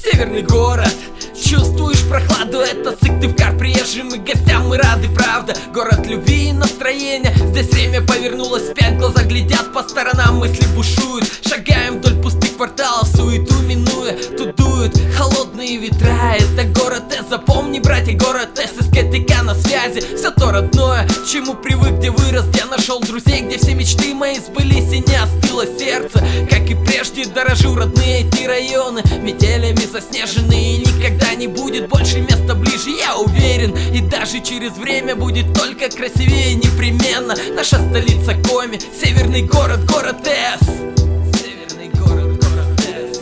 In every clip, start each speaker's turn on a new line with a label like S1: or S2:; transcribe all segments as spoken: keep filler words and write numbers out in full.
S1: Северный город, чувствуешь прохладу, это Сыктывкар, приезжим и гостям мы рады, правда. Город любви и настроения, здесь время повернулось вспять, глаза глядят по сторонам, мысли бушуют. Шагаем вдоль пустых кварталов, суету минуя, тут дуют холодные ветра. Это город С, запомни, братья, город С, СКТК на связи. Все то родное, чему привык, где вырос, где нашел друзей, где все мечты мои сбылись и не остыло сердце. Как и прежде дорожу родные эти районы, метелями заснеженные, и никогда не будет больше места ближе, я уверен. И даже через время будет только красивее непременно. Наша столица Коми, северный город, город С. Северный город, город С.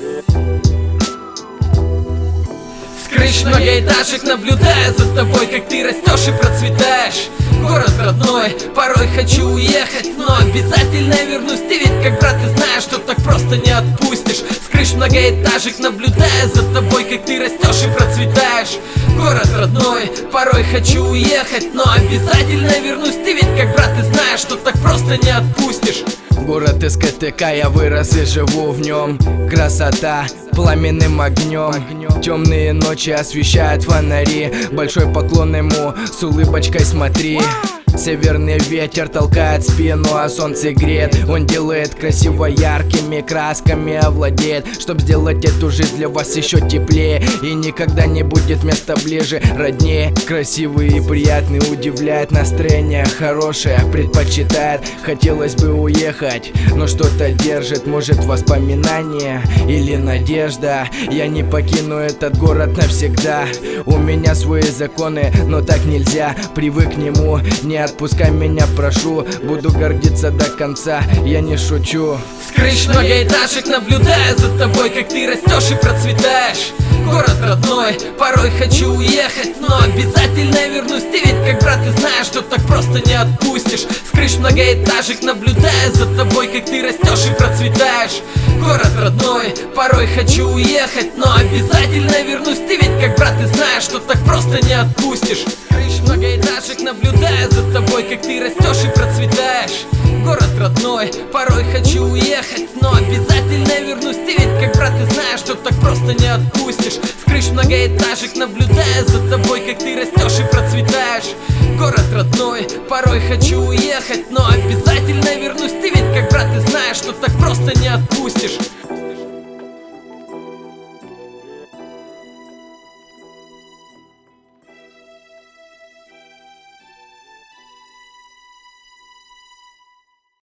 S1: С крыш многоэтажек наблюдая за тобой, как ты растешь и процветаешь. Город родной, порой хочу уехать, но обязательно вернусь. Ты ведь как брат, ты знаешь, что так просто не отпустишь. С крыш многоэтажек наблюдая за тобой, как ты растешь и процветаешь. Город родной, порой хочу уехать, но обязательно вернусь. Ты ведь как брат, ты знаешь, что так просто не отпустишь.
S2: Город СКТК, я вырос и живу в нем. Красота пламенным огнем, темные ночи освещают фонари. Большой поклон ему, с улыбочкой смотри. Северный ветер толкает спину, а солнце греет. Он делает красиво, яркими красками овладеет, чтоб сделать эту жизнь для вас еще теплее. И никогда не будет места ближе, роднее. Красивый и приятный, удивляет, настроение хорошее предпочитает. Хотелось бы уехать, но что-то держит, может воспоминания или надежда. Я не покину этот город навсегда. У меня свои законы, но так нельзя. Привык к нему, не отпускай меня, прошу. Буду гордиться до конца, я не шучу.
S1: С крыш многоэтажек наблюдая за тобой, как ты растешь и процветаешь. Город родной, порой хочу уехать, но обязательно вернусь. Ты ведь как брат, ты знаешь, что так просто не отпустишь. С крыш многоэтажек наблюдая за тобой, как ты растешь и процветаешь. Город родной, порой хочу уехать, но обязательно вернусь. Ты ведь как брат, ты знаешь, что так просто не отпустишь. С крыш многоэтажек наблюдая за тобой, как ты растешь и процветаешь. Город родной, порой хочу уехать, но обязательно вернусь. Ты ведь как брат, ты знаешь, что так просто не отпустишь. С крыш многоэтажек наблюдая за тобой, как ты растешь и процветаешь. Город родной, порой хочу уехать.